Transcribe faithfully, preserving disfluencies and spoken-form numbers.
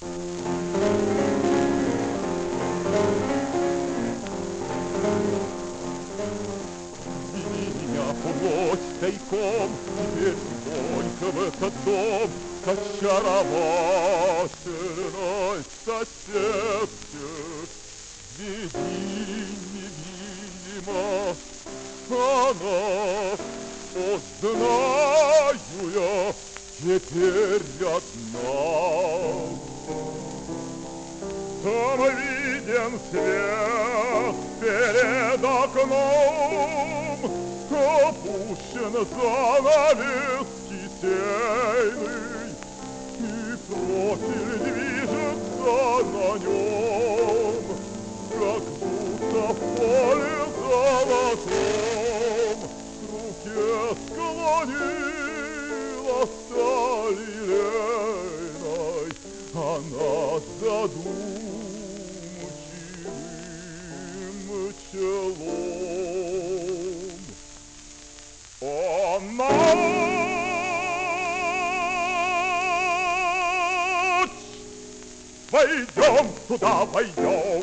Меня прочь тайком, теперь тихонько в этот дом, к очаровательной соседке. Веди невидимо, она, о, знаю я, теперь одна. Там виден свет перед окном, опущен занавес кисейный, и профиль движется на нем, как будто в поле золотом. К руке склонила сталь лилейной она задумчивым челом. О, ночь! Войдем туда, войдем!